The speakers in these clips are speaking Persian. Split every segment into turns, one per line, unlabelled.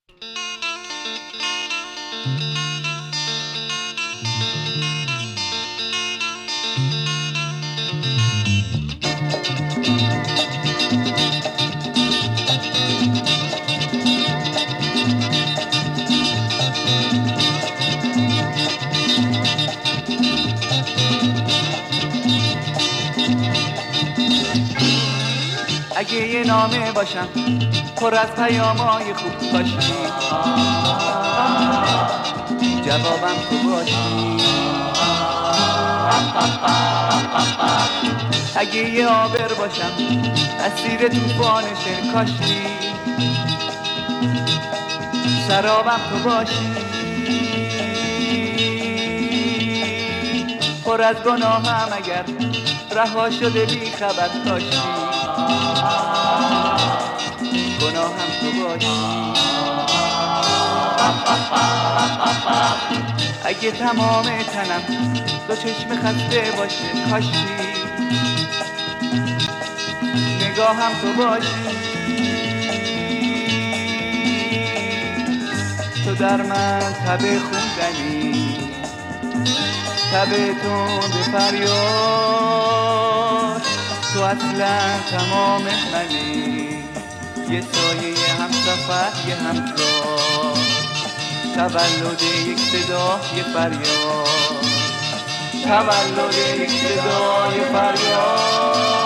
اگه یه نامه باشم پر از پیامای خوب کاشی، جوابم تو باشی. اگه یه آبر باشم اسیر توفانش کاشی، سرابم تو باشی. پر از گناهم اگر رها شده بی خبر کاشی، گناهم تو باشی. اگه تمام تنم دو چشم خسته باشه کاشی، نگاهم تو باشی. تو در من تب خوندنی، تب تند فریاد، تو اصلا تمام منی. یه سایه همسفر یه همراه، تولد یک صدا یه فریاد، تولد یک صدا یه فریاد.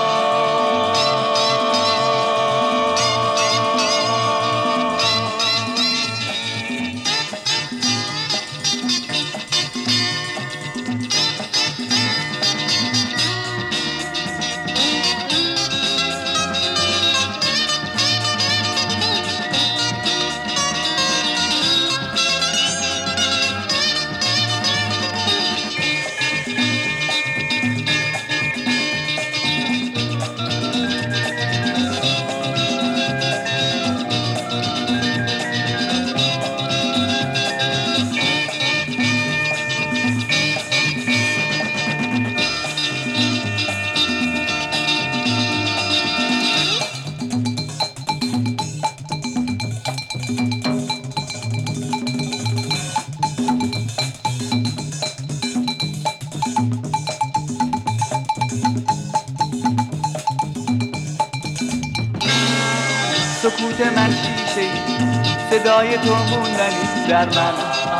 سکوت من شیشه صدای تو موندنی در من،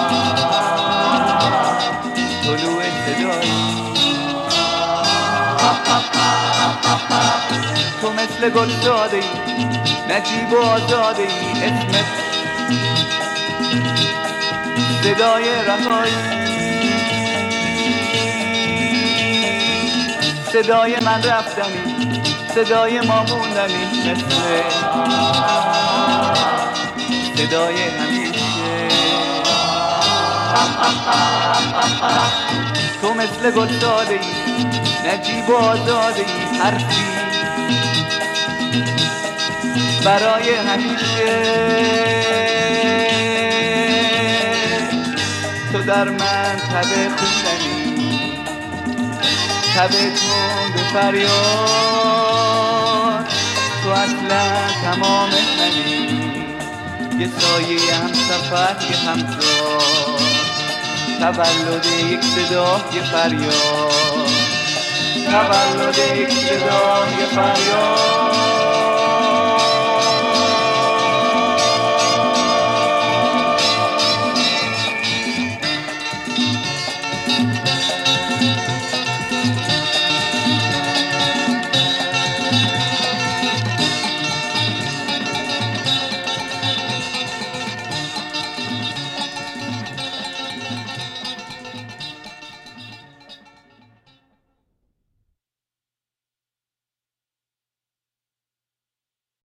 طلوع صدایی. تو مثل گل زاده ای، نجیب و آزاده ای، اسمت صدای رهایی. صدای من رفتنی، صدای ما موندنی، مثل صدای همیشه. تو مثل گل زاده ای، نجیب و آزاده ای، حرفی برای همیشه. تو در من تب خوندنی، تب تند فریاد، تو اصلا تمام منی. یه سایه همسفر یه همراه، تولد یک صدا یه فریاد، تولد یک صدا یه فریاد.